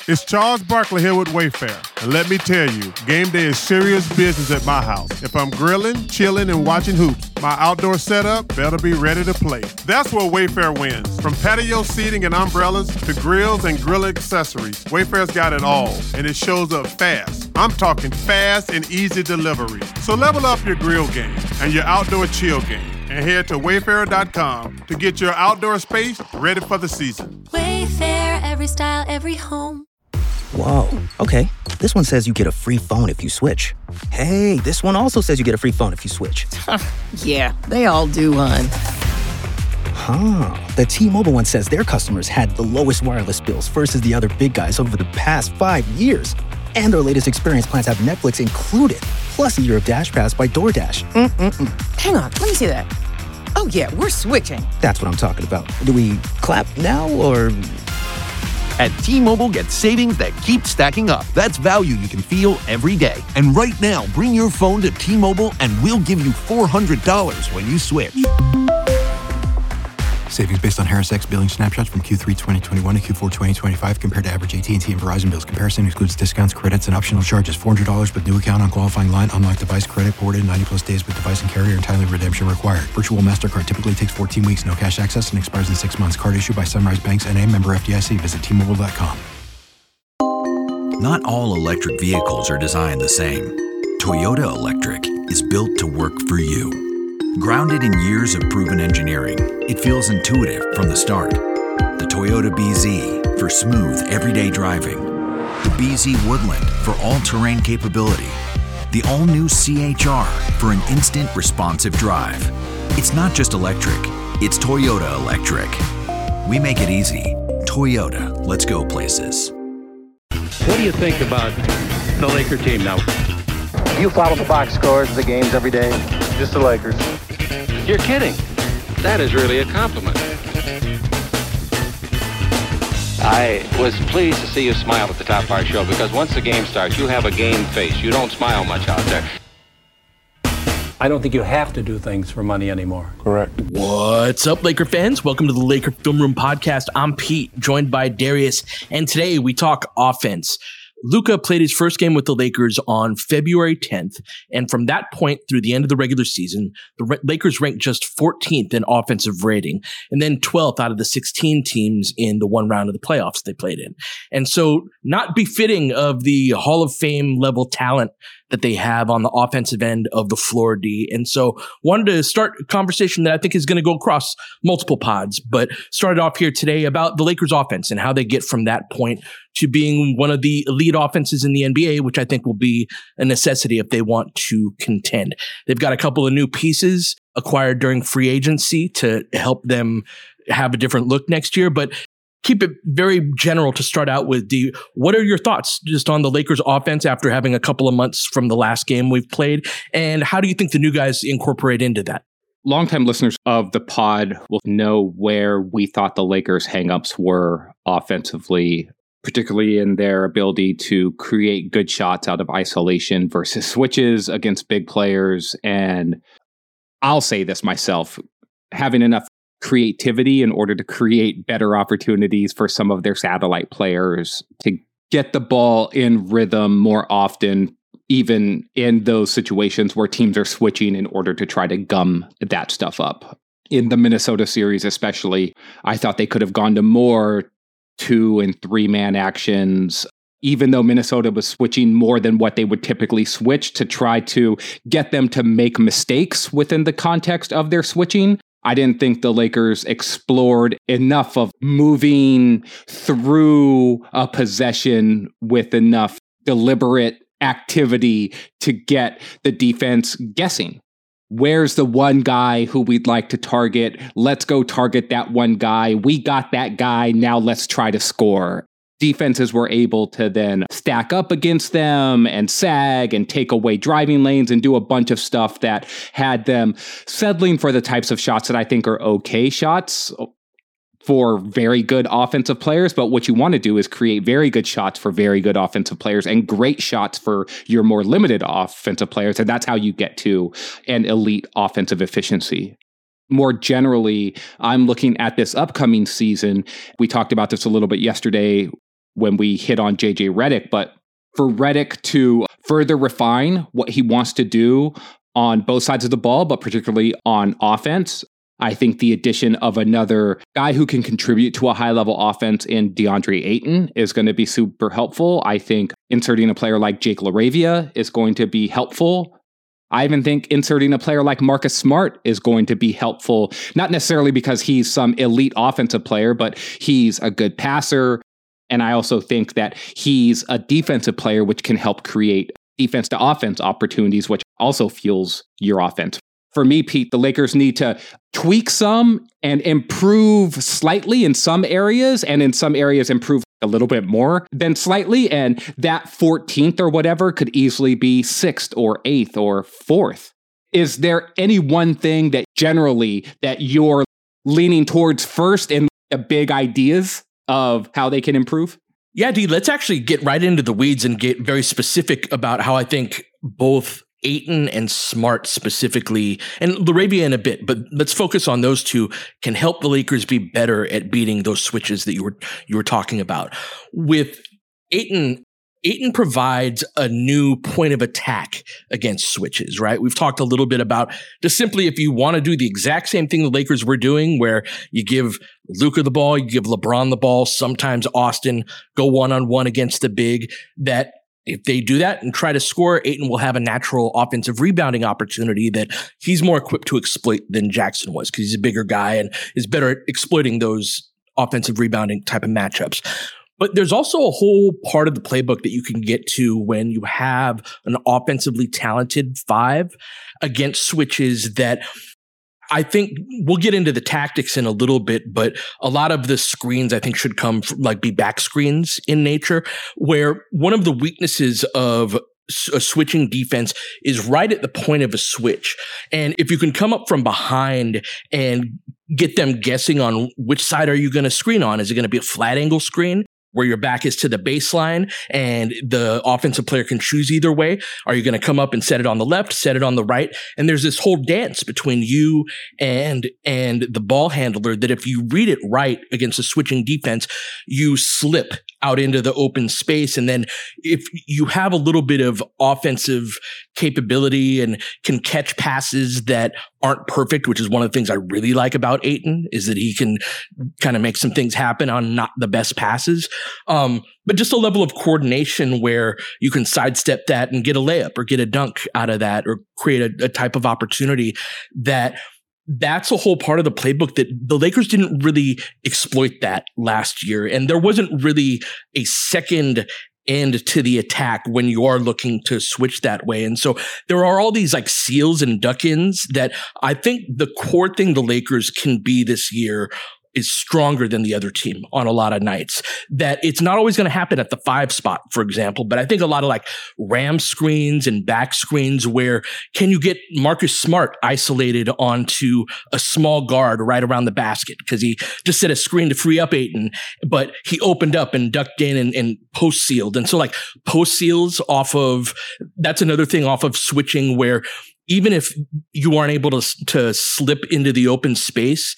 It's Charles Barkley here with Wayfair. And let me tell you, game day is serious business at my house. If I'm grilling, chilling, and watching hoops, my outdoor setup better be ready to play. That's where Wayfair wins. From patio seating and umbrellas to grills and grill accessories, Wayfair's got it all, and it shows up fast. I'm talking fast and easy delivery. So level up your grill game and your outdoor chill game, and head to wayfair.com to get your outdoor space ready for the season. Wayfair, every style, every home. Whoa, okay. This one says you get a free phone if you switch. Hey, this one also says you get a free phone if you switch. Yeah, they all do, hon. The T-Mobile one says their customers had the lowest wireless bills versus the other big guys over the past 5 years. And their latest experience plans have Netflix included, plus a year of Dash Pass by DoorDash. Hang on, let me see that. Oh yeah, we're switching. That's what I'm talking about. Do we clap now, or...? At T-Mobile, get savings that keep stacking up. That's value you can feel every day. And right now, bring your phone to T-Mobile and we'll give you $400 when you switch. Savings based on Harris X billing snapshots from Q3 2021 to Q4 2025 compared to average AT&T and Verizon bills. Comparison excludes discounts, credits, and optional charges. $400 with new account on qualifying line. Unlock device credit ported 90-plus days with device and carrier and timely redemption required. Virtual MasterCard typically takes 14 weeks. No cash access and expires in 6 months. Card issued by Sunrise Banks N.A. member FDIC. Visit T-Mobile.com. Not all electric vehicles are designed the same. Toyota Electric is built to work for you. Grounded in years of proven engineering, it feels intuitive from the start. The Toyota BZ for smooth, everyday driving. The BZ Woodland for all-terrain capability. The all-new CHR for an instant, responsive drive. It's not just electric, it's Toyota Electric. We make it easy. Toyota, let's go places. What do you think about the Laker team now? You follow the box scores of the games every day? Just the Lakers. You're kidding. That is really a compliment. I was pleased to see you smile at the top of our show, because once the game starts, you have a game face. You don't smile much out there. I don't think you have to do things for money anymore. Correct. What's up, Laker fans? Welcome to the Laker Film Room Podcast. I'm Pete, joined by Darius, and today we talk offense. Luka played his first game with the Lakers on February 10th, and from that point through the end of the regular season, the Lakers ranked just 14th in offensive rating, and then 12th out of the 16 teams in the one round of the playoffs they played in. And so, not befitting of the Hall of Fame level talent that they have on the offensive end of the floor, D. And so wanted to start a conversation that I think is going to go across multiple pods, but started off here today about the Lakers offense and how they get from that point to being one of the elite offenses in the NBA, which I think will be a necessity if they want to contend. They've got a couple of new pieces acquired during free agency to help them have a different look next year, but keep it very general to start out with. D, what are your thoughts just on the Lakers offense after having a couple of months from the last game we've played? And how do you think the new guys incorporate into that? Longtime listeners of the pod will know where we thought the Lakers' hangups were offensively, particularly in their ability to create good shots out of isolation versus switches against big players. And I'll say this myself, having enough creativity in order to create better opportunities for some of their satellite players to get the ball in rhythm more often, even in those situations where teams are switching in order to try to gum that stuff up. In the Minnesota series especially, I thought they could have gone to more 2- and 3-man actions, even though Minnesota was switching more than what they would typically switch to try to get them to make mistakes within the context of their switching. I didn't think the Lakers explored enough of moving through a possession with enough deliberate activity to get the defense guessing. Where's the one guy who we'd like to target? Let's go target that one guy. We got that guy. Now let's try to score. Defenses were able to then stack up against them and sag and take away driving lanes and do a bunch of stuff that had them settling for the types of shots that I think are okay shots for very good offensive players. But what you want to do is create very good shots for very good offensive players and great shots for your more limited offensive players. And that's how you get to an elite offensive efficiency. More generally, I'm looking at this upcoming season. We talked about this a little bit yesterday when we hit on JJ Redick, but for Redick to further refine what he wants to do on both sides of the ball, but particularly on offense, I think the addition of another guy who can contribute to a high-level offense in DeAndre Ayton is going to be super helpful. I think inserting a player like Jake LaRavia is going to be helpful. I even think inserting a player like Marcus Smart is going to be helpful, not necessarily because he's some elite offensive player, but he's a good passer. And I also think that he's a defensive player, which can help create defense to offense opportunities, which also fuels your offense. For me, Pete, the Lakers need to tweak some and improve slightly in some areas, and in some areas improve a little bit more than slightly. And that 14th or whatever could easily be 6th or 8th or 4th. Is there any one thing that generally that you're leaning towards first in the big ideas of how they can improve? Yeah, D, let's actually get right into the weeds and get very specific about how I think both Ayton and Smart specifically, and LaRavia in a bit, but let's focus on those two, can help the Lakers be better at beating those switches that you were talking about. With Ayton provides a new point of attack against switches, right? We've talked a little bit about just simply if you want to do the exact same thing the Lakers were doing, where you give Luka the ball, you give LeBron the ball, sometimes Austin go one-on-one against the big, that if they do that and try to score, Ayton will have a natural offensive rebounding opportunity that he's more equipped to exploit than Jackson was, because he's a bigger guy and is better at exploiting those offensive rebounding type of matchups. But there's also a whole part of the playbook that you can get to when you have an offensively talented five against switches that I think we'll get into the tactics in a little bit, but a lot of the screens I think should come from, be back screens in nature, where one of the weaknesses of a switching defense is right at the point of a switch. And if you can come up from behind and get them guessing on which side are you going to screen on, is it going to be a flat angle screen where your back is to the baseline and the offensive player can choose either way? Are you going to come up and set it on the left, set it on the right? And there's this whole dance between you and the ball handler that if you read it right against a switching defense, you slip out into the open space. And then if you have a little bit of offensive capability and can catch passes that aren't perfect, which is one of the things I really like about Ayton, is that he can kind of make some things happen on not the best passes. But just a level of coordination where you can sidestep that and get a layup or get a dunk out of that or create a type of opportunity that's a whole part of the playbook that the Lakers didn't really exploit that last year. And there wasn't really a second end to the attack when you are looking to switch that way. And so there are all these seals and duck-ins that I think the core thing the Lakers can be this year is stronger than the other team on a lot of nights. That it's not always going to happen at the 5 spot, for example, but I think a lot of ram screens and back screens where can you get Marcus Smart isolated onto a small guard right around the basket because he just set a screen to free up Ayton, but he opened up and ducked in and post sealed. And so post seals that's another thing off of switching where even if you aren't able to slip into the open space,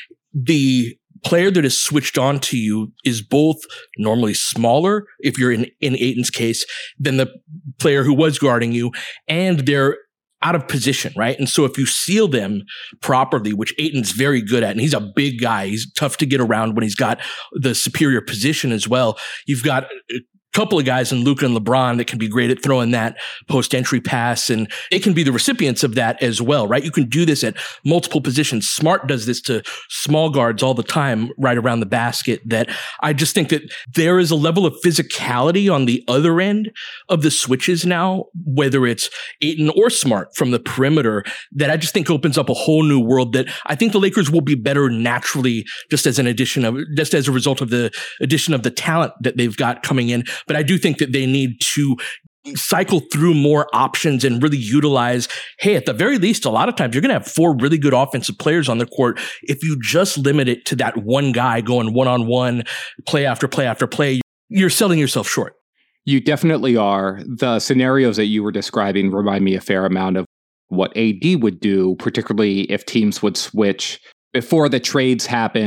the player that is switched on to you is both normally smaller, if you're in Ayton's case, than the player who was guarding you, and they're out of position, right? And so if you seal them properly, which Ayton's very good at, and he's a big guy, he's tough to get around when he's got the superior position as well. You've got couple of guys in Luka and LeBron that can be great at throwing that post-entry pass, and they can be the recipients of that as well, right? You can do this at multiple positions. Smart does this to small guards all the time right around the basket, that I just think that there is a level of physicality on the other end of the switches now, whether it's Ayton or Smart from the perimeter, that I just think opens up a whole new world that I think the Lakers will be better naturally just as a result of the addition of the talent that they've got coming in. But I do think that they need to cycle through more options and really utilize, hey, at the very least, a lot of times you're going to have 4 really good offensive players on the court. If you just limit it to that one guy going one-on-one, play after play after play, you're selling yourself short. You definitely are. The scenarios that you were describing remind me a fair amount of what AD would do, particularly if teams would switch before the trades happened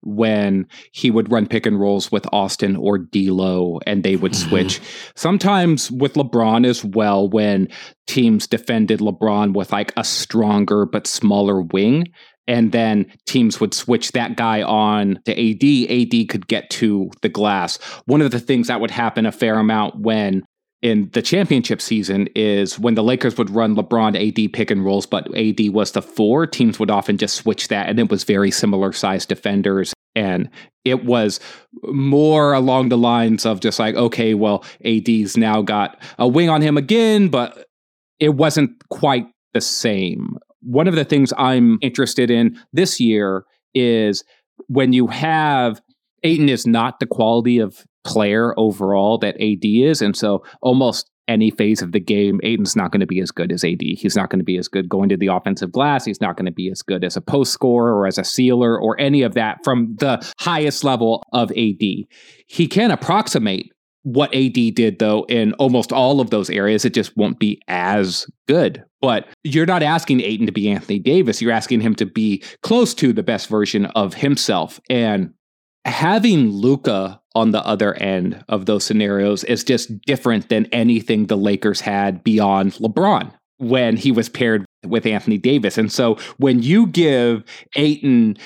when he would run pick and rolls with Austin or D'Lo and they would switch. Sometimes with LeBron as well, when teams defended LeBron with like a stronger but smaller wing, and then teams would switch that guy on to AD. AD could get to the glass. One of the things that would happen a fair amount when in the championship season is when the Lakers would run LeBron AD pick and rolls, but AD was the 4, teams would often just switch that, and it was very similar sized defenders. And it was more along the lines of just like, okay, well, AD's now got a wing on him again, but it wasn't quite the same. One of the things I'm interested in this year is when you have Ayton is not the quality of player overall that AD is. And so almost any phase of the game, Ayton's not going to be as good as AD. He's not going to be as good going to the offensive glass. He's not going to be as good as a post scorer or as a sealer or any of that from the highest level of AD. He can approximate what AD did, though, in almost all of those areas. It just won't be as good. But you're not asking Ayton to be Anthony Davis. You're asking him to be close to the best version of himself. And having Luka on the other end of those scenarios is just different than anything the Lakers had beyond LeBron when he was paired with Anthony Davis. And so when you give Ayton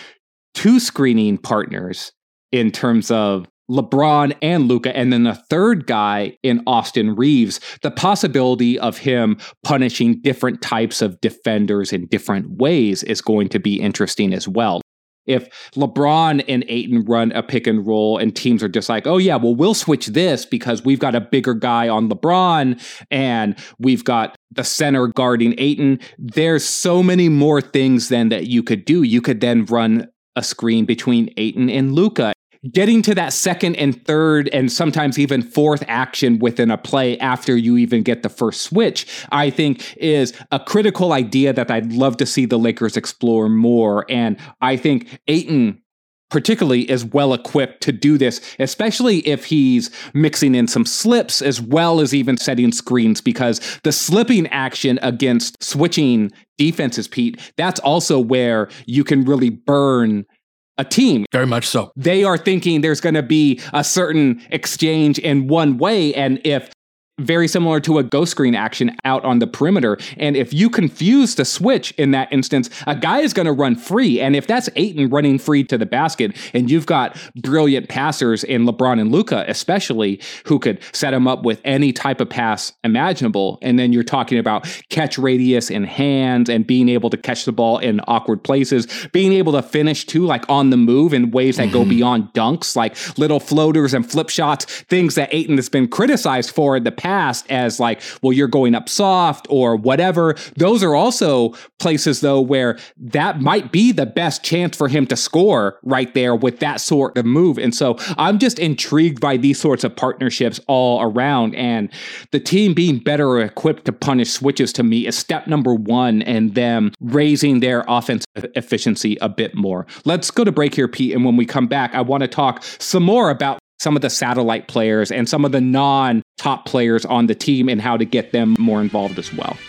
2 screening partners in terms of LeBron and Luka, and then a third guy in Austin Reeves, the possibility of him punishing different types of defenders in different ways is going to be interesting as well. If LeBron and Ayton run a pick and roll and teams are just like, oh yeah, well, we'll switch this because we've got a bigger guy on LeBron and we've got the center guarding Ayton. There's so many more things then that you could do. You could then run a screen between Ayton and Luka. Getting to that second and third and sometimes even fourth action within a play after you even get the first switch, I think is a critical idea that I'd love to see the Lakers explore more. And I think Ayton particularly is well equipped to do this, especially if he's mixing in some slips as well as even setting screens, because the slipping action against switching defenses, Pete, that's also where you can really burn a team. Very much so. They are thinking there's going to be a certain exchange in one way. And if very similar to a ghost screen action out on the perimeter. And if you confuse the switch in that instance, a guy is going to run free. And if that's Ayton running free to the basket, and you've got brilliant passers in LeBron and Luka, especially, who could set him up with any type of pass imaginable. And then you're talking about catch radius in hands and being able to catch the ball in awkward places, being able to finish too, like on the move in ways that go beyond dunks, like little floaters and flip shots, things that Ayton has been criticized for in the past as like, well, you're going up soft or whatever. Those are also places, though, where that might be the best chance for him to score right there with that sort of move. And so I'm just intrigued by these sorts of partnerships all around. And the team being better equipped to punish switches, to me, is step number one, and them raising their offensive efficiency a bit more. Let's go to break here, Pete. And when we come back, I want to talk some more about some of the satellite players and some of the non-top players on the team and how to get them more involved as well.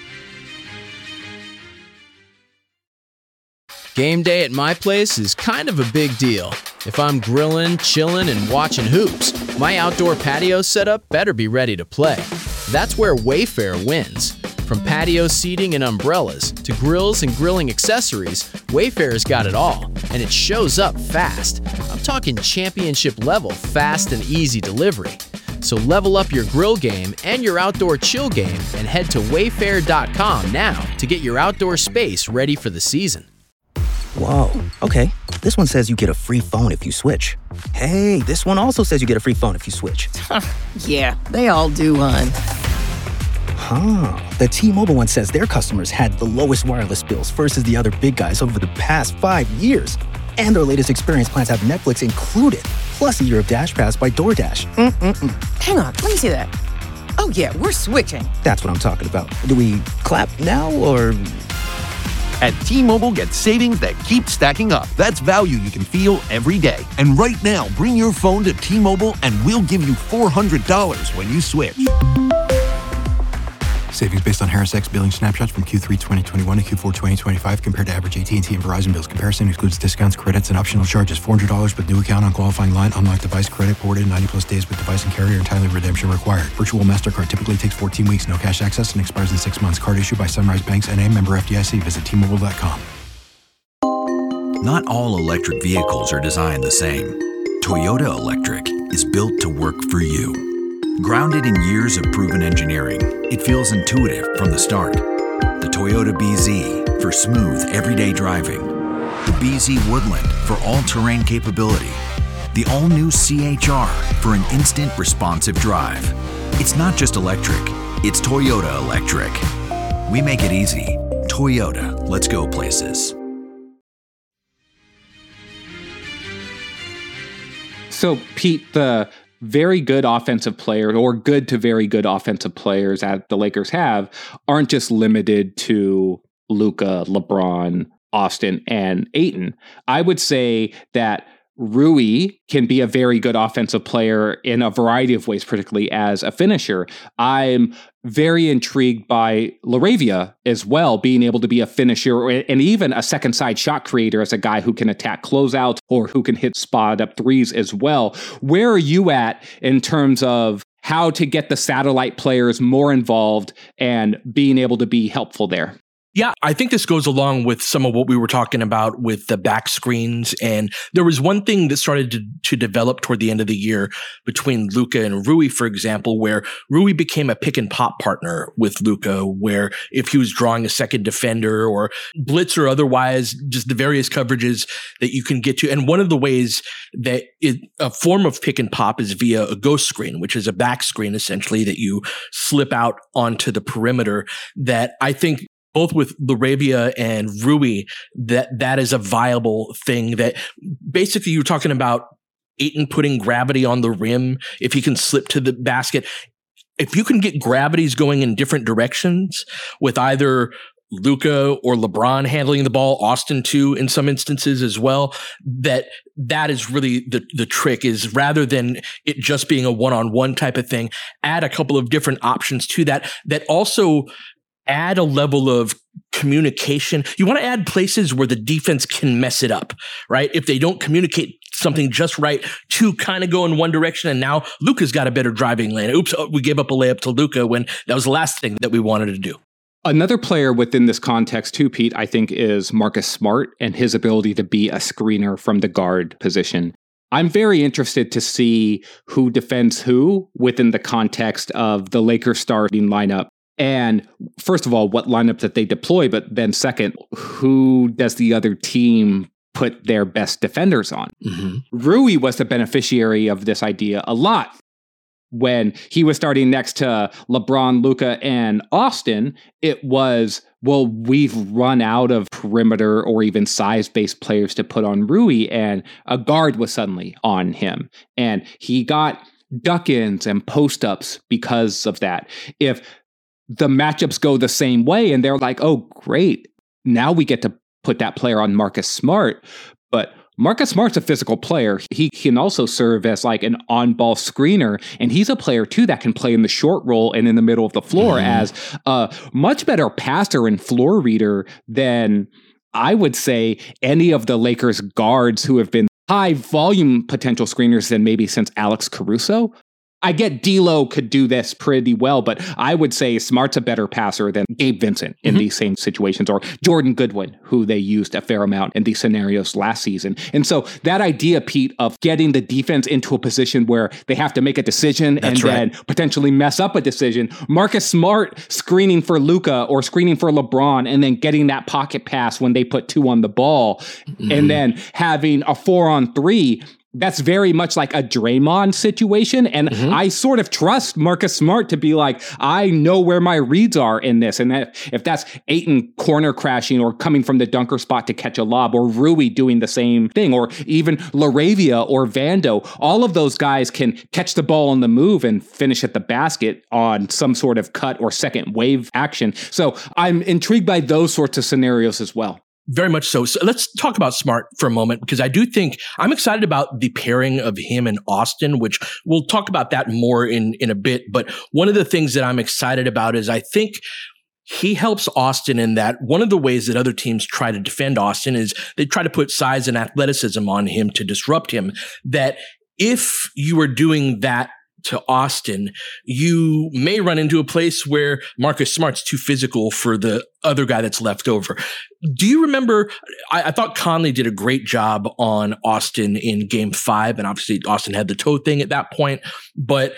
Game day at my place is kind of a big deal. If I'm grilling, chilling, and watching hoops, my outdoor patio setup better be ready to play. That's where Wayfair wins. From patio seating and umbrellas to grills and grilling accessories, Wayfair's got it all, and it shows up fast. I'm talking championship level fast and easy delivery. So level up your grill game and your outdoor chill game and head to wayfair.com now to get your outdoor space ready for the season. Whoa, okay. This one says you get a free phone if you switch. Hey, this one also says you get a free phone if you switch. Yeah, they all do, hon. Huh. The T-Mobile one says their customers had the lowest wireless bills versus the other big guys over the past 5 years. And their latest experience plans have Netflix included, plus a year of DashPass by DoorDash. Hang on, let me see that. Oh yeah, we're switching. That's what I'm talking about. Do we clap now, or...? At T-Mobile, get savings that keep stacking up. That's value you can feel every day. And right now, bring your phone to T-Mobile and we'll give you $400 when you switch. Savings based on Harris X billing snapshots from Q3 2021 to Q4 2025 compared to average AT&T and Verizon bills. Comparison excludes discounts, credits, and optional charges. $400 with new account on qualifying line. Unlock device credit ported 90 plus days with device and carrier. Entirely redemption required. Virtual MasterCard typically takes 14 weeks. No cash access and expires in 6 months. Card issued by Sunrise Banks N.A. member FDIC. Visit T-Mobile.com. Not all electric vehicles are designed the same. Toyota Electric is built to work for you. Grounded in years of proven engineering, it feels intuitive from the start. The Toyota BZ for smooth, everyday driving. The BZ Woodland for all-terrain capability. The all-new CHR for an instant responsive drive. It's not just electric, it's Toyota Electric. We make it easy. Toyota, let's go places. So, Pete, the very good offensive players, or good to very good offensive players that the Lakers have, aren't just limited to Luka, LeBron, Austin, and Ayton. I would say that Rui can be a very good offensive player in a variety of ways, particularly as a finisher. I'm very intrigued by LaRavia as well, being able to be a finisher and even a second side shot creator as a guy who can attack closeouts or who can hit spot up threes as well. Where are you at in terms of how to get the satellite players more involved and being able to be helpful there? Yeah, I think this goes along with some of what we were talking about with the back screens. And there was one thing that started to develop toward the end of the year between Luka and Rui, for example, where Rui became a pick and pop partner with Luka, where if he was drawing a second defender or blitz or otherwise, just the various coverages that you can get to. And one of the ways that a form of pick and pop is via a ghost screen, which is a back screen essentially that you slip out onto the perimeter, that I think both with LaRavia and Rui, that is a viable thing. That basically you're talking about Ayton putting gravity on the rim. If he can slip to the basket, if you can get gravities going in different directions with either Luka or LeBron handling the ball, Austin too in some instances as well, that is really the trick, is rather than it just being a one-on-one type of thing, add a couple of different options to that also add a level of communication. You want to add places where the defense can mess it up, right? If they don't communicate something just right to kind of go in one direction, and now Luka's got a better driving lane. Oops, we gave up a layup to Luka when that was the last thing that we wanted to do. Another player within this context too, Pete, I think is Marcus Smart and his ability to be a screener from the guard position. I'm very interested to see who defends who within the context of the Lakers starting lineup. And first of all, what lineup that they deploy, but then second, who does the other team put their best defenders on? Mm-hmm. Rui was the beneficiary of this idea a lot. When he was starting next to LeBron, Luka, and Austin, it was, well, we've run out of perimeter or even size-based players to put on Rui, and a guard was suddenly on him. And he got duck-ins and post-ups because of that. If the matchups go the same way and they're like, oh, great, now we get to put that player on Marcus Smart. But Marcus Smart's a physical player. He can also serve as like an on-ball screener, and he's a player too that can play in the short roll and in the middle of the floor as a much better passer and floor reader than I would say any of the Lakers guards who have been high volume potential screeners than maybe since Alex Caruso. I get D'Lo could do this pretty well, but I would say Smart's a better passer than Gabe Vincent in these same situations, or Jordan Goodwin, who they used a fair amount in these scenarios last season. And so that idea, Pete, of getting the defense into a position where they have to make a decision then potentially mess up a decision, Marcus Smart screening for Luka or screening for LeBron, and then getting that pocket pass when they put two on the ball, and then having a 4-on-3, that's very much like a Draymond situation. And I sort of trust Marcus Smart to be like, I know where my reads are in this. And that if that's Ayton corner crashing or coming from the dunker spot to catch a lob, or Rui doing the same thing, or even LaRavia or Vando, all of those guys can catch the ball on the move and finish at the basket on some sort of cut or second wave action. So I'm intrigued by those sorts of scenarios as well. Very much so. So let's talk about Smart for a moment, because I do think I'm excited about the pairing of him and Austin, which we'll talk about that more in a bit. But one of the things that I'm excited about is I think he helps Austin in that one of the ways that other teams try to defend Austin is they try to put size and athleticism on him to disrupt him. That if you are doing that to Austin, you may run into a place where Marcus Smart's too physical for the other guy that's left over. Do you remember, I thought Conley did a great job on Austin in game 5, and obviously Austin had the toe thing at that point, but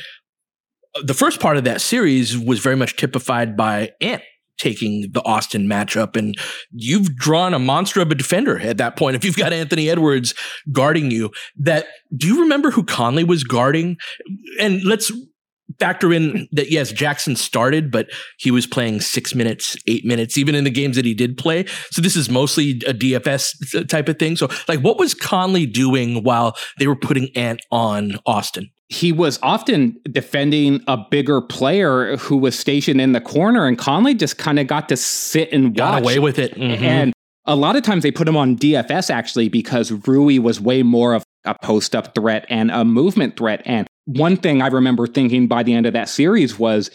the first part of that series was very much typified by Ant taking the Austin matchup, and you've drawn a monster of a defender at that point. If you've got Anthony Edwards guarding you, do you remember who Conley was guarding? And let's factor in that, yes, Jackson started, but he was playing 6 minutes, 8 minutes, even in the games that he did play. So this is mostly a DFS type of thing. So like, what was Conley doing while they were putting Ant on Austin? He was often defending a bigger player who was stationed in the corner, and Conley just kind of got to sit and watch. Got away with it. Mm-hmm. And a lot of times they put him on DFS, actually, because Rui was way more of a post-up threat and a movement threat. And one thing I remember thinking by the end of that series was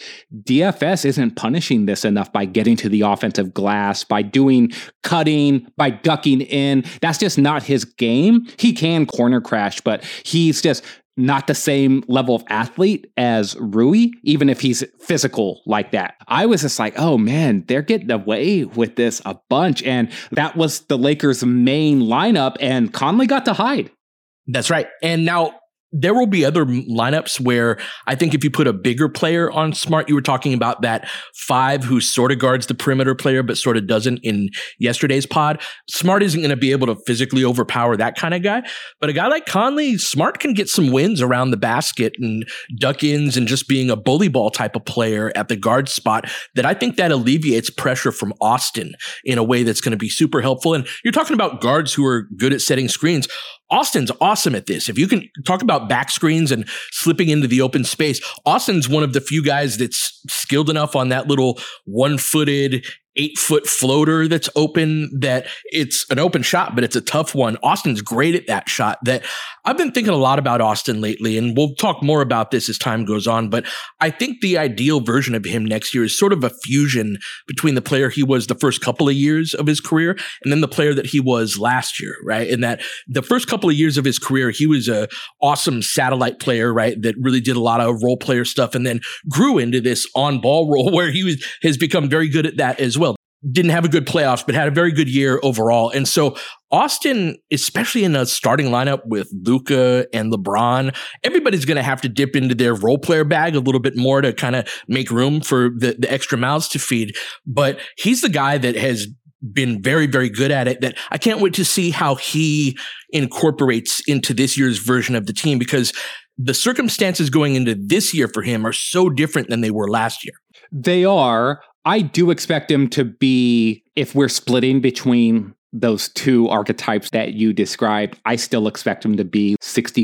DFS isn't punishing this enough by getting to the offensive glass, by doing cutting, by ducking in. That's just not his game. He can corner crash, but he's just not the same level of athlete as Rui, even if he's physical like that. I was just like, oh man, they're getting away with this a bunch. And that was the Lakers' main lineup, and Conley got to hide. That's right. And now there will be other lineups where I think if you put a bigger player on Smart, you were talking about that 5 who sort of guards the perimeter player, but sort of doesn't in yesterday's pod. Smart isn't going to be able to physically overpower that kind of guy. But a guy like Conley, Smart can get some wins around the basket and duck ins and just being a bully ball type of player at the guard spot that I think that alleviates pressure from Austin in a way that's going to be super helpful. And you're talking about guards who are good at setting screens. Austin's awesome at this. If you can talk about back screens and slipping into the open space, Austin's one of the few guys that's skilled enough on that little 1-footed 8-foot floater that's open, that it's an open shot, but it's a tough one. Austin's great at that shot. That I've been thinking a lot about Austin lately, and we'll talk more about this as time goes on, but I think the ideal version of him next year is sort of a fusion between the player he was the first couple of years of his career and then the player that he was last year, right? And that the first couple of years of his career, he was a awesome satellite player, right? That really did a lot of role player stuff and then grew into this on-ball role where has become very good at that as well. Didn't have a good playoffs, but had a very good year overall. And so Austin, especially in a starting lineup with Luka and LeBron, everybody's going to have to dip into their role player bag a little bit more to kind of make room for the extra mouths to feed. But he's the guy that has been very, very good at it, that I can't wait to see how he incorporates into this year's version of the team, because the circumstances going into this year for him are so different than they were last year. They are. I do expect him to be, if we're splitting between those two archetypes that you described, I still expect him to be 60-40,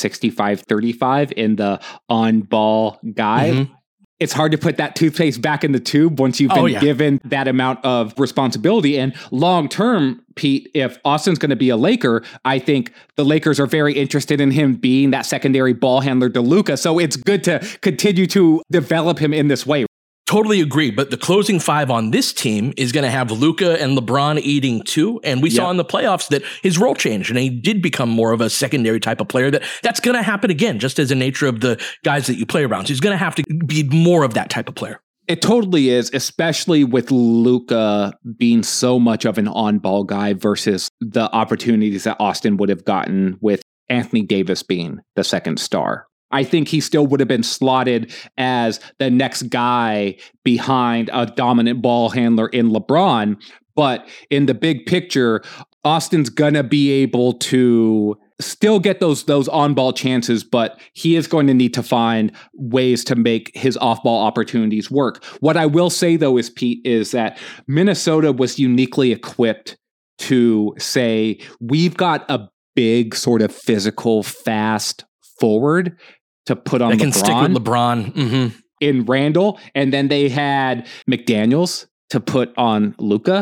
65-35 in the on-ball guy. Mm-hmm. It's hard to put that toothpaste back in the tube once you've been given that amount of responsibility. And long-term, Pete, if Austin's going to be a Laker, I think the Lakers are very interested in him being that secondary ball handler to Luka. So it's good to continue to develop him in this way. Totally agree. But the closing 5 on this team is going to have Luka and LeBron eating 2. And we saw in the playoffs that his role changed and he did become more of a secondary type of player. That's going to happen again, just as the nature of the guys that you play around. So he's going to have to be more of that type of player. It totally is, especially with Luka being so much of an on-ball guy versus the opportunities that Austin would have gotten with Anthony Davis being the second star. I think he still would have been slotted as the next guy behind a dominant ball handler in LeBron. But in the big picture, Austin's going to be able to still get those on-ball chances, but he is going to need to find ways to make his off-ball opportunities work. What I will say, though, is, Pete, is that Minnesota was uniquely equipped to say, we've got a big sort of physical, fast forward to put on LeBron. They can stick with LeBron. In Randall. And then they had McDaniels to put on Luka.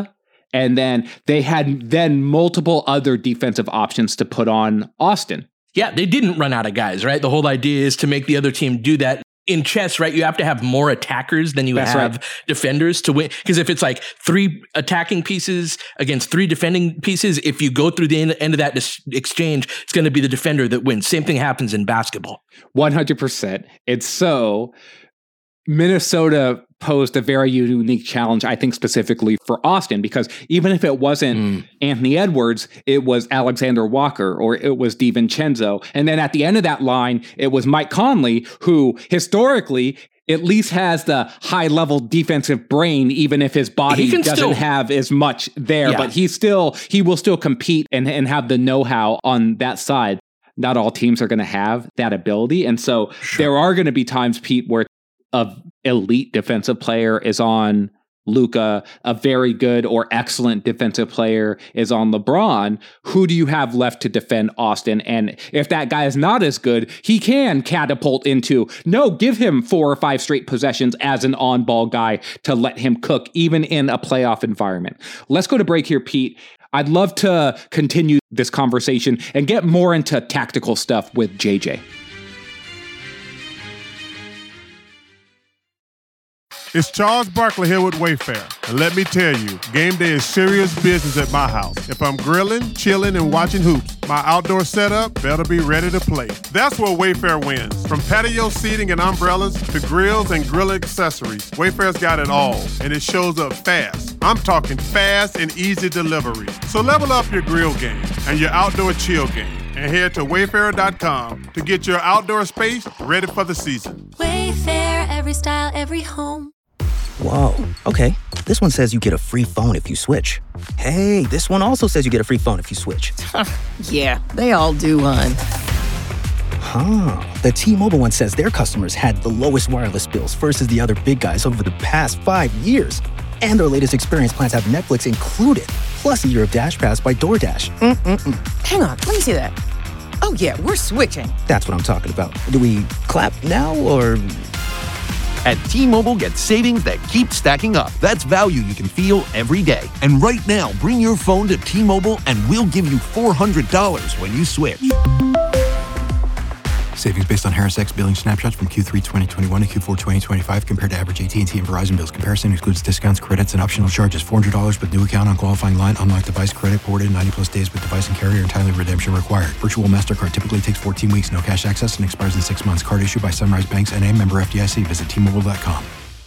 And then they had multiple other defensive options to put on Austin. Yeah, they didn't run out of guys, right? The whole idea is to make the other team do that. In chess, right, you have to have more attackers than you have defenders to win. Because if it's like 3 attacking pieces against 3 defending pieces, if you go through the end of that exchange, it's going to be the defender that wins. Same thing happens in basketball. 100%. It's so Minnesota posed a very unique challenge, I think, specifically for Austin, because even if it wasn't Anthony Edwards, it was Alexander Walker or it was DiVincenzo. And then at the end of that line, it was Mike Conley, who historically at least has the high-level defensive brain, even if his body doesn't have as much there. Yeah. But he will still compete and have the know-how on that side. Not all teams are going to have that ability. And so there are going to be times, Pete, where an elite defensive player is on Luka, a very good or excellent defensive player is on LeBron. Who do you have left to defend Austin? And if that guy is not as good, he can catapult into, give him 4 or 5 straight possessions as an on-ball guy to let him cook, even in a playoff environment. Let's go to break here, Pete. I'd love to continue this conversation and get more into tactical stuff with JJ. It's Charles Barkley here with Wayfair. And let me tell you, game day is serious business at my house. If I'm grilling, chilling, and watching hoops, my outdoor setup better be ready to play. That's where Wayfair wins. From patio seating and umbrellas to grills and grill accessories, Wayfair's got it all, and it shows up fast. I'm talking fast and easy delivery. So level up your grill game and your outdoor chill game, and head to Wayfair.com to get your outdoor space ready for the season. Wayfair, every style, every home. Whoa, okay. This one says you get a free phone if you switch. Hey, this one also says you get a free phone if you switch. Yeah, they all do, hon. The T-Mobile one says their customers had the lowest wireless bills versus the other big guys over the past 5 years. And their latest experience plans have Netflix included, plus a year of Dash Pass by DoorDash. Hang on, let me see that. Oh yeah, we're switching. That's what I'm talking about. Do we clap now or... At T-Mobile, get savings that keep stacking up. That's value you can feel every day. And right now, bring your phone to T-Mobile and we'll give you $400 when you switch. Savings based on Harris X billing snapshots from Q3 2021 to Q4 2025 compared to average AT&T and Verizon bills. Comparison excludes discounts, credits, and optional charges. $400 with new account on qualifying line. Unlock device credit ported 90-plus days with device and carrier and timely redemption required. Virtual MasterCard typically takes 14 weeks. No cash access and expires in 6 months. Card issued by Sunrise Banks N.A. member FDIC. Visit T-Mobile.com.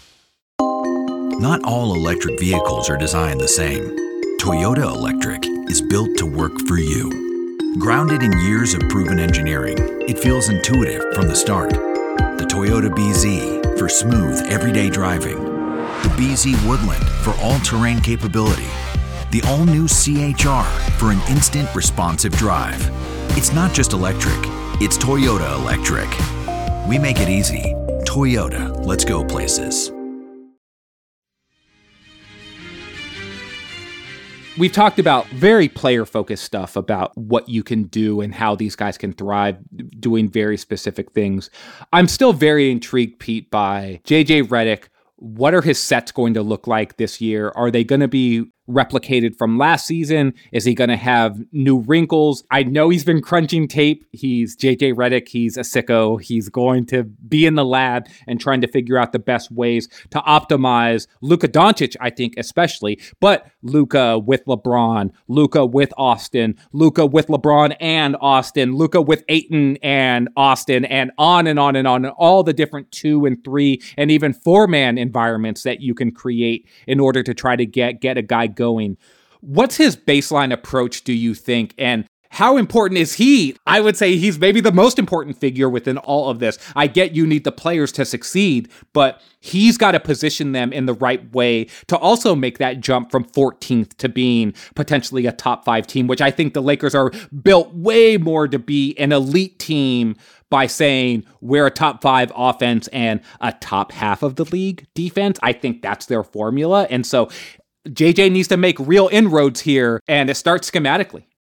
Not all electric vehicles are designed the same. Toyota Electric is built to work for you. Grounded in years of proven engineering, it feels intuitive from the start. The Toyota BZ for smooth, everyday driving. The BZ Woodland for all-terrain capability. The all-new CHR for an instant, responsive drive. It's not just electric, it's Toyota Electric. We make it easy. Toyota, let's go places. We've talked about very player-focused stuff about what you can do and how these guys can thrive doing very specific things. I'm still very intrigued, Pete, by JJ Redick. What are his sets going to look like this year? Are they going to be replicated from last season? Is he going to have new wrinkles? I know he's been crunching tape. He's JJ Redick. He's a sicko. He's going to be in the lab and trying to figure out the best ways to optimize Luka Doncic, I think, especially, but Luka with LeBron, Luka with Austin, Luka with LeBron and Austin, Luka with Ayton and Austin, and on and on and on, all the different 2 and 3 and even 4-man environments that you can create in order to try to get a guy going. What's his baseline approach, do you think? And how important is he? I would say he's maybe the most important figure within all of this. I get you need the players to succeed, but he's got to position them in the right way to also make that jump from 14th to being potentially a top 5 team, which I think the Lakers are built way more to be an elite team by saying we're a top 5 offense and a top half of the league defense. I think that's their formula. And so JJ needs to make real inroads here, and it starts schematically.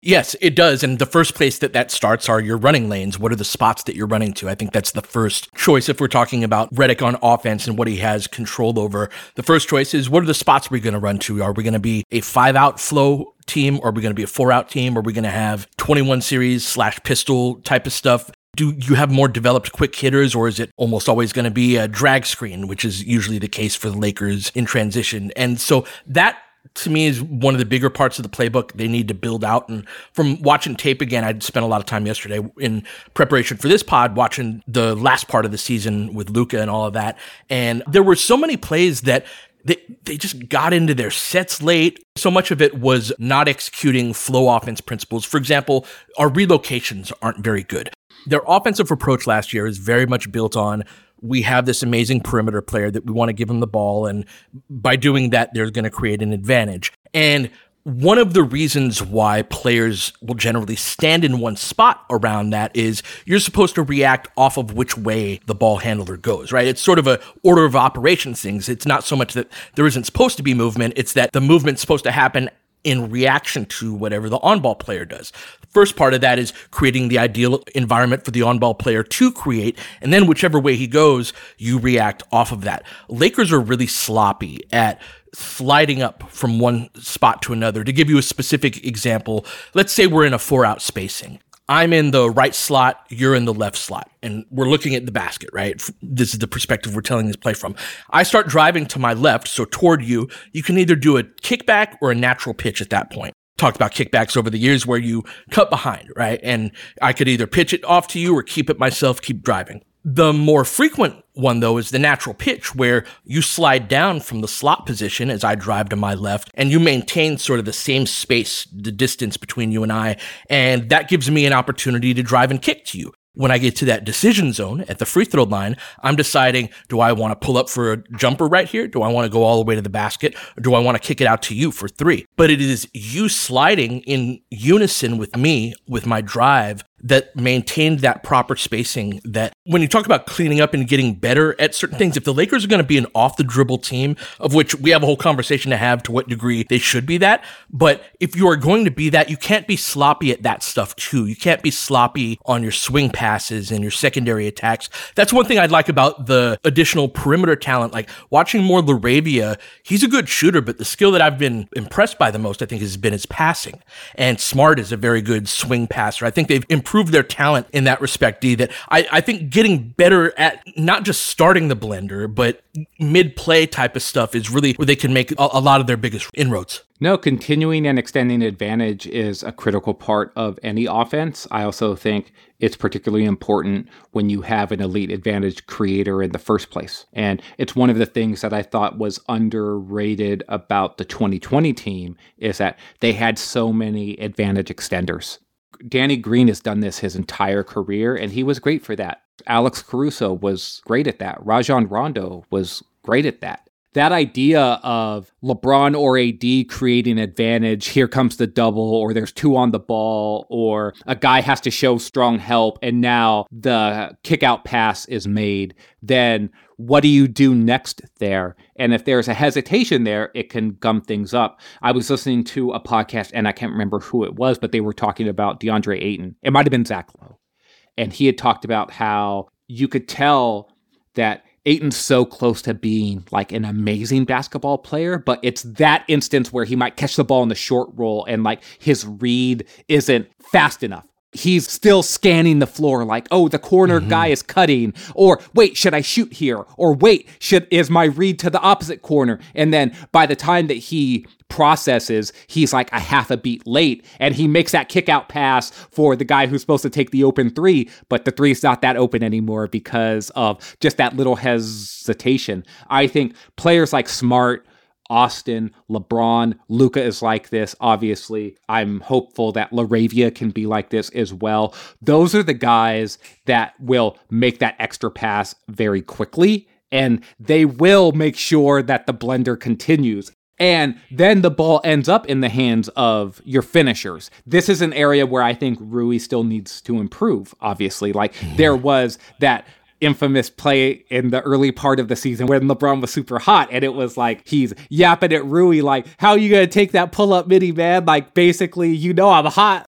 Yes, it does. And the first place that starts are your running lanes. What are the spots that you're running to? I think that's the first choice if we're talking about Redick on offense and what he has control over. The first choice is, what are the spots we're going to run to? Are we going to be a 5-out flow team? Or are we going to be a 4-out team? Are we going to have 21 series / pistol type of stuff? Do you have more developed quick hitters, or is it almost always going to be a drag screen, which is usually the case for the Lakers in transition? And so that, to me, is one of the bigger parts of the playbook they need to build out. And from watching tape again, I'd spent a lot of time yesterday in preparation for this pod watching the last part of the season with Luka and all of that. And there were so many plays that they just got into their sets late. So much of it was not executing flow offense principles. For example, our relocations aren't very good. Their offensive approach last year is very much built on, we have this amazing perimeter player that we want to give him the ball, and by doing that, they're going to create an advantage. And one of the reasons why players will generally stand in one spot around that is you're supposed to react off of which way the ball handler goes, right? It's sort of a order of operations things. It's not so much that there isn't supposed to be movement, it's that the movement's supposed to happen in reaction to whatever the on-ball player does. The first part of that is creating the ideal environment for the on-ball player to create, and then whichever way he goes, you react off of that. Lakers are really sloppy at sliding up from one spot to another. To give you a specific example, let's say we're in a 4-out spacing. I'm in the right slot, you're in the left slot, and we're looking at the basket, right? This is the perspective we're telling this play from. I start driving to my left, so toward you. You can either do a kickback or a natural pitch at that point. Talked about kickbacks over the years where you cut behind, right? And I could either pitch it off to you or keep it myself, keep driving. The more frequent one, though, is the natural pitch, where you slide down from the slot position as I drive to my left, and you maintain sort of the same space, the distance between you and I, and that gives me an opportunity to drive and kick to you. When I get to that decision zone at the free throw line, I'm deciding, do I want to pull up for a jumper right here? Do I want to go all the way to the basket? Or do I want to kick it out to you for 3? But it is you sliding in unison with me, with my drive, that maintained that proper spacing. That when you talk about cleaning up and getting better at certain things, if the Lakers are going to be an off the dribble team, of which we have a whole conversation to have to what degree they should be that, but if you are going to be that, you can't be sloppy at that stuff too. You can't be sloppy on your swing passes and your secondary attacks. That's one thing I'd like about the additional perimeter talent. Like watching more LaRavia, he's a good shooter, but the skill that I've been impressed by the most, I think, has been his passing. And Smart is a very good swing passer. I think they've improved their talent in that respect, D, that I think getting better at not just starting the blender, but mid-play type of stuff is really where they can make a lot of their biggest inroads. No, continuing and extending advantage is a critical part of any offense. I also think it's particularly important when you have an elite advantage creator in the first place. And it's one of the things that I thought was underrated about the 2020 team is that they had so many advantage extenders. Danny Green has done this his entire career, and he was great for that. Alex Caruso was great at that. Rajon Rondo was great at that. That idea of LeBron or AD creating advantage, here comes the double, or there's 2 on the ball, or a guy has to show strong help, and now the kick-out pass is made, then what do you do next there? And if there's a hesitation there, it can gum things up. I was listening to a podcast, and I can't remember who it was, but they were talking about DeAndre Ayton. It might have been Zach Lowe. And he had talked about how you could tell that Ayton's so close to being like an amazing basketball player, but it's that instance where he might catch the ball in the short roll and like his read isn't fast enough. He's still scanning the floor like, oh, the corner guy is cutting, or wait, should I shoot here? Or wait, is my read to the opposite corner? And then by the time that he processes, he's like a half a beat late, and he makes that kick out pass for the guy who's supposed to take the open 3, but the 3's not that open anymore because of just that little hesitation. I think players like Smart, Austin, LeBron, Luka is like this. Obviously, I'm hopeful that LaRavia can be like this as well. Those are the guys that will make that extra pass very quickly, and they will make sure that the blender continues. And then the ball ends up in the hands of your finishers. This is an area where I think Rui still needs to improve, obviously. Like, there was that infamous play in the early part of the season when LeBron was super hot, and it was like he's yapping at Rui like, how are you going to take that pull-up midi, man? Like, basically, you know I'm hot.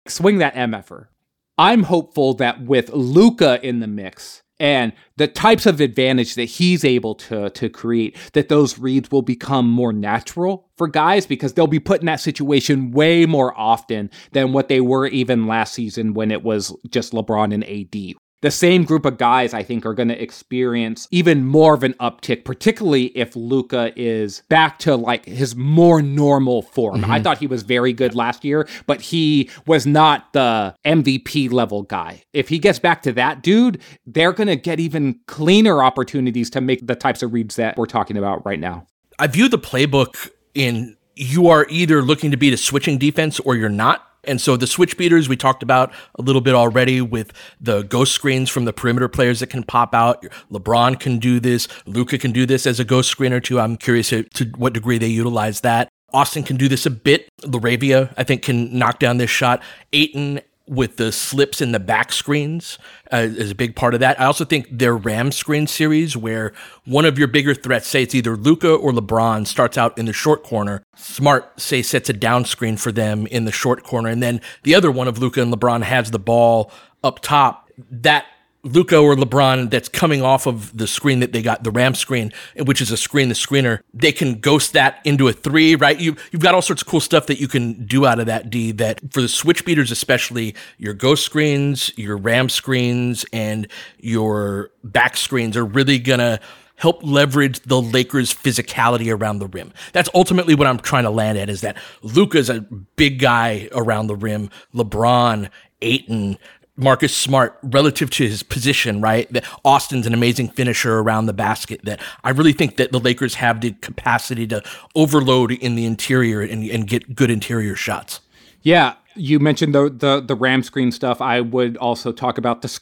swing that MFer. I'm hopeful that with Luka in the mix and the types of advantage that he's able to create, that those reads will become more natural for guys because they'll be put in that situation way more often than what they were even last season when it was just LeBron and AD. The same group of guys, I think, are going to experience even more of an uptick, particularly if Luka is back to like his more normal form. I thought he was very good last year, but he was not the MVP level guy. If he gets back to that dude, they're going to get even cleaner opportunities to make the types of reads that we're talking about right now. I view the playbook in you are either looking to beat a switching defense or you're not. And so the switch beaters we talked about a little bit already with the ghost screens from the perimeter players that can pop out. LeBron can do this. Luka can do this as a ghost screener too. I'm curious to what degree they utilize that. Austin can do this a bit. LaRavia, I think, can knock down this shot. Ayton with the slips in the back screens is a big part of that. I also think their Ram screen series where one of your bigger threats, say it's either Luka or LeBron, starts out in the short corner. Smart, say, sets a down screen for them in the short corner. And then the other one of Luka and LeBron has the ball up top. That Luka or LeBron that's coming off of the screen that they got, the Ram screen, which is a screen, the screener, they can ghost that into a three, right? You've got all sorts of cool stuff that you can do out of that, D, that for the switch beaters especially, your ghost screens, your Ram screens, and your back screens are really going to help leverage the Lakers' physicality around the rim. That's ultimately what I'm trying to land at, is that Luka's a big guy around the rim. LeBron, Ayton, Marcus Smart, relative to his position, right? That Austin's an amazing finisher around the basket. That I really think that the Lakers have the capacity to overload in the interior and get good interior shots. Yeah, you mentioned the Ram screen stuff. I would also talk about the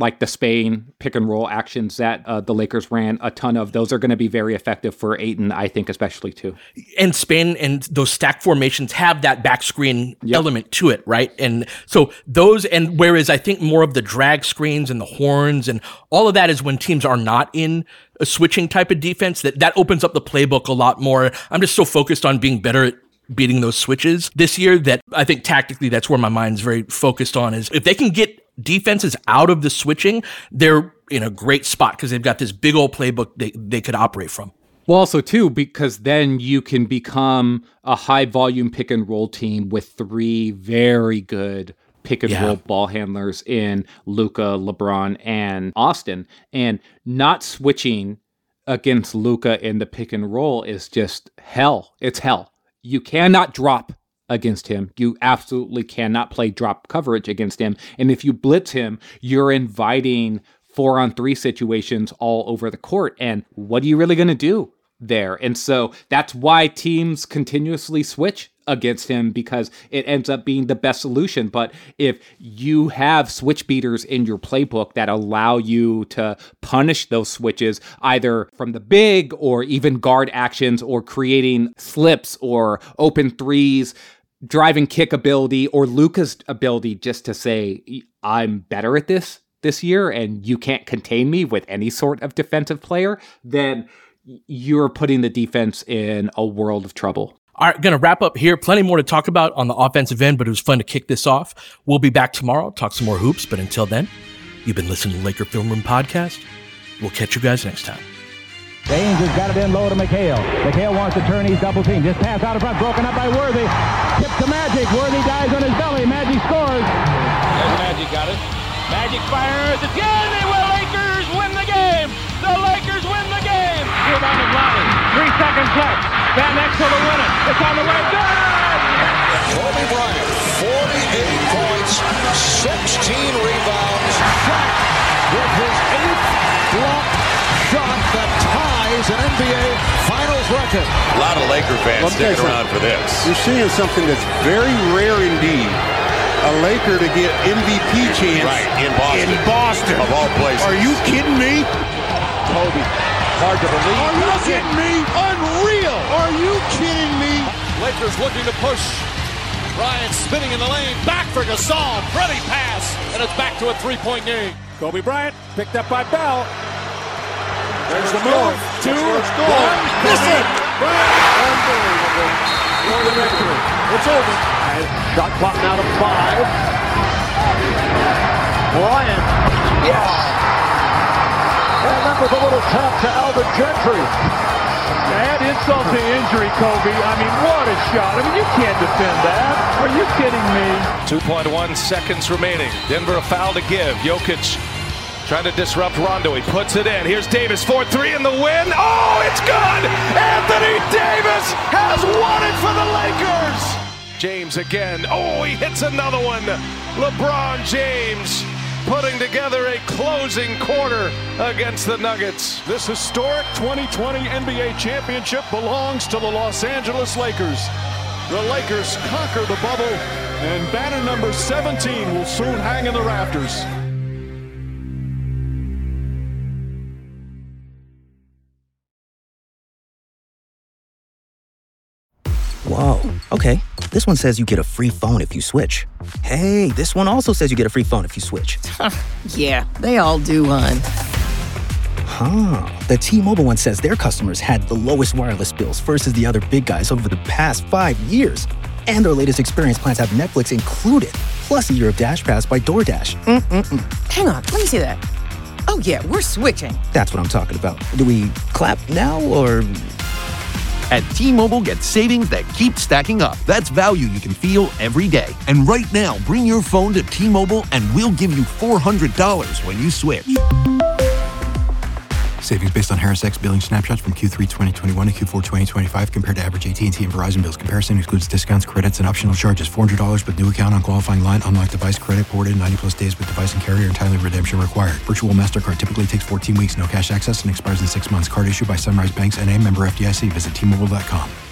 Spain pick and roll actions that the Lakers ran a ton of. Those are going to be very effective for Ayton, I think, especially too. And Spain and those stack formations have that back screen element to it, right? And so those, and whereas I think more of the drag screens and the horns and all of that is when teams are not in a switching type of defense, that opens up the playbook a lot more. I'm just so focused on being better at beating those switches this year that I think tactically that's where my mind's very focused on, is if they can get defenses out of the switching, they're in a great spot because they've got this big old playbook they could operate from. Well, also too, because then you can become a high volume pick and roll team with three very good pick and roll ball handlers in Luka, LeBron, and Austin. And not switching against Luka in the pick and roll is just hell. It's hell. You cannot drop against him. You absolutely cannot play drop coverage against him. And if you blitz him, you're inviting 4-on-3 situations all over the court. And what are you really going to do there? And so that's why teams continuously switch against him, because it ends up being the best solution. But if you have switch beaters in your playbook that allow you to punish those switches, either from the big or even guard actions or creating slips or open threes, driving kick ability, or Luka's ability just to say, I'm better at this year and you can't contain me with any sort of defensive player, then you're putting the defense in a world of trouble. All right, going to wrap up here. Plenty more to talk about on the offensive end, but it was fun to kick this off. We'll be back tomorrow, talk some more hoops, but until then, you've been listening to Laker Film Room Podcast. We'll catch you guys next time. Baines has got it in low to McHale. McHale wants to turn, he's double teamed. Just pass out in front, broken up by Worthy. Tip to Magic. Worthy dies on his belly. Magic scores. There's Magic, got it. Magic fires. It's good. They will. Lakers win the game. The Lakers win the game. Rebound of Lonnie. 3 seconds left. Van Exel to win it. It's on the way. Good. Kobe Bryant, 48 points, 16 rebounds. Shot with his 8th block shot that ties an NBA Finals record. A lot of Laker fans sticking around for this. You're seeing something that's very rare indeed. A Laker to get MVP chance in Boston. Of all places. Are you kidding me? Kobe, hard to believe. Are you kidding me? Unreal. Are you kidding me? Lakers looking to push. Bryant spinning in the lane. Back for Gasol. Pretty pass. And it's back to a 3-point game. Kobe Bryant picked up by Bell. There's the move. 2, 1. Listen. Unbelievable. for the victory. It's over. Shot clock now to 5. Bryant. Yes. And that was a little tap to Alvin Gentry. Add insult to injury, Kobe. I mean, what a shot. I mean, you can't defend that. Are you kidding me? 2.1 seconds remaining. Denver a foul to give. Jokic trying to disrupt Rondo. He puts it in. Here's Davis, 4-3 in the win. Oh, it's good! Anthony Davis has won it for the Lakers! James again. Oh, he hits another one. LeBron James putting together a closing quarter against the Nuggets. This historic 2020 NBA championship belongs to the Los Angeles Lakers. The Lakers conquer the bubble, and banner number 17 will soon hang in the rafters. Whoa, okay. This one says you get a free phone if you switch. Hey, this one also says you get a free phone if you switch. Yeah, they all do, hon. Huh. The T-Mobile one says their customers had the lowest wireless bills versus the other big guys over the past 5 years. And their latest experience plans have Netflix included, plus a year of Dash Pass by DoorDash. Hang on, let me see that. Oh yeah, we're switching. That's what I'm talking about. Do we clap now, or...? At T-Mobile, get savings that keep stacking up. That's value you can feel every day. And right now, bring your phone to T-Mobile and we'll give you $400 when you switch. Savings based on Harris X billing snapshots from Q3 2021 to Q4 2025 compared to average AT&T and Verizon bills. Comparison excludes discounts, credits, and optional charges. $400 with new account on qualifying line. Unlocked device credit ported 90-plus days with device and carrier, and timely redemption required. Virtual MasterCard typically takes 14 weeks. No cash access and expires in 6 months. Card issued by Sunrise Banks N.A. member FDIC. Visit T-Mobile.com.